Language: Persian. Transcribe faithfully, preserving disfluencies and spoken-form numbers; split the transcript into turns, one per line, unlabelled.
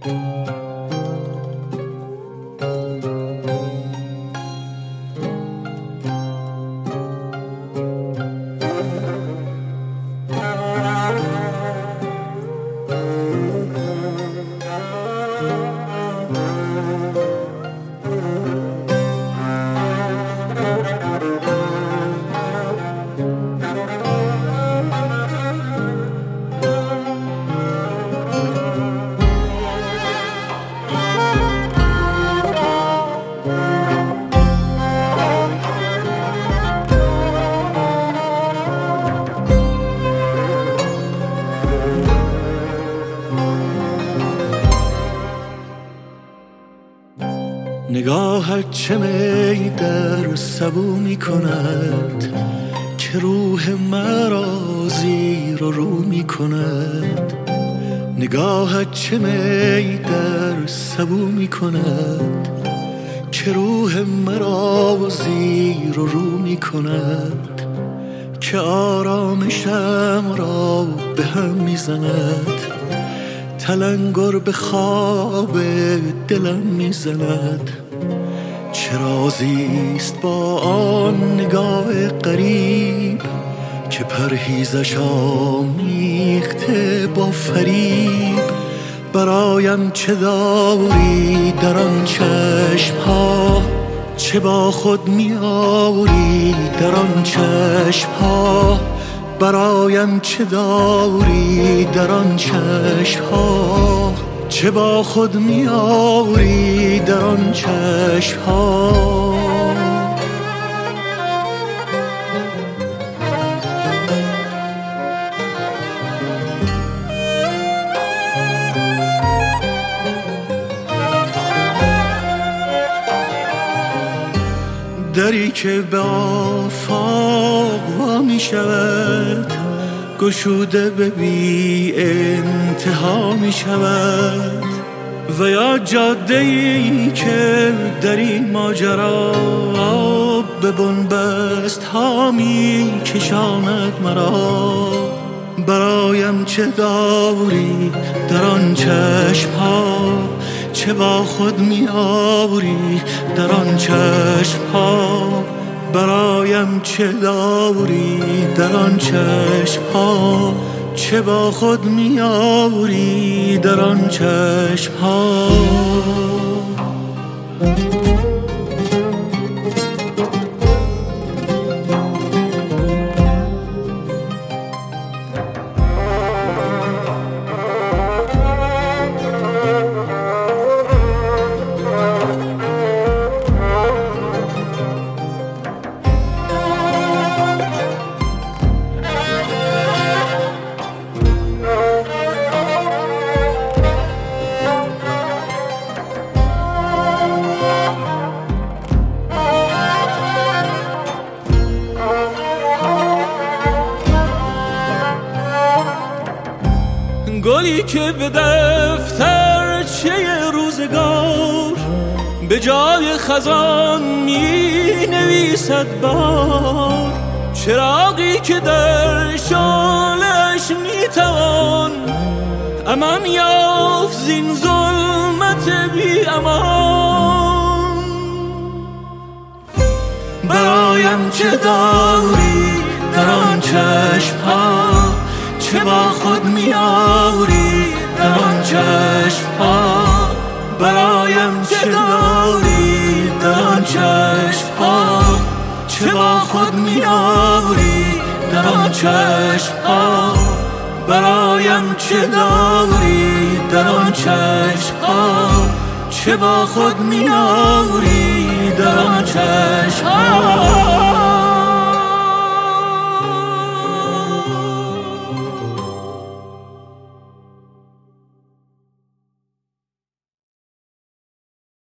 نگاهت چه می در سبو می کند که روح مرا زیر و رو می کند. نگاهت چه می در سبو می کند که روح مرا زیر و رو می کند. که آرامشم را به هم می زند، تلنگر به خواب دلم می زند. چه رازیست با آن نگاه غریب که پرهیزش آمیخته با فریب. برایم چه داری در آن چشم‌ها، چه با خود می آوری در آن چشم‌ها. برایم چه داری در آن چشم‌ها، چه با خود می آوری در آن چشم‌ها. دری که به آفاق وا می شود، گشوده به بی انتها می شود. و یا جاده‌ای که در این ماجرا به بنبست ها می کشاند مرا. برایم چه داری در آن چشم ها، چه با خود می آوری در آن چشم ها. برایم چه داری در آن چشم ها، چه با خود می آوری در آن چشم ها. گلی که به دفترچه روزگار به جای خزان می نویسد بار. چراغی که در شعله‌اش می توان امان یافت زین ظلمت بی امان. برایم چه داری در آن چشم ها، چه با خود می آوری در آن چشم ها. برایم چه داری در آن چشم ها، چه با خود می آوری در آن چشم ها. برایم چه داری در آن چشم ها، چه با خود می آوری در آن چشم ها.